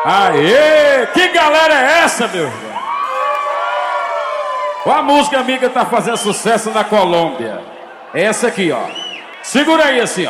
Aê! Que galera é essa, meu? A música amiga tá fazendo sucesso na Colômbia. É essa aqui, ó. Segura aí assim, ó.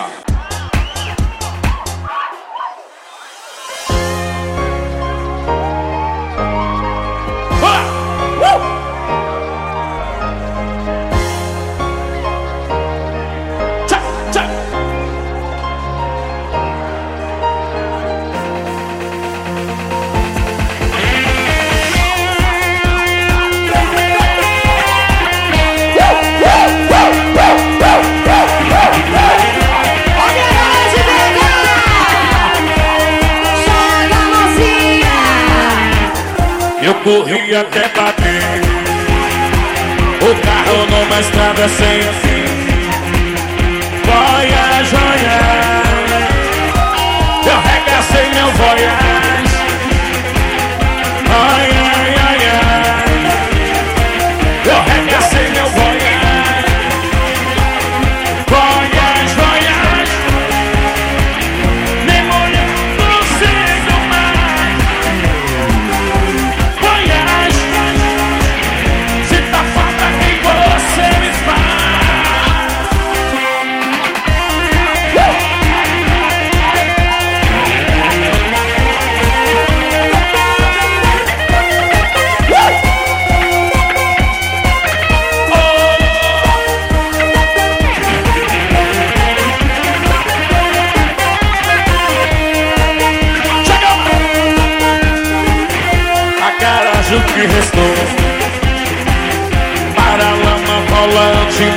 Eu corri até bater o carro numa estrada sem fim. Voyage, voyage, eu regacei meu voyage. Ai, ai, ai, ai, eu regacei meu voyage. Voyage, voyage, nem molhando cedo mais. Voyage, se tá falta quem você me faz. O que restou para a lama rolante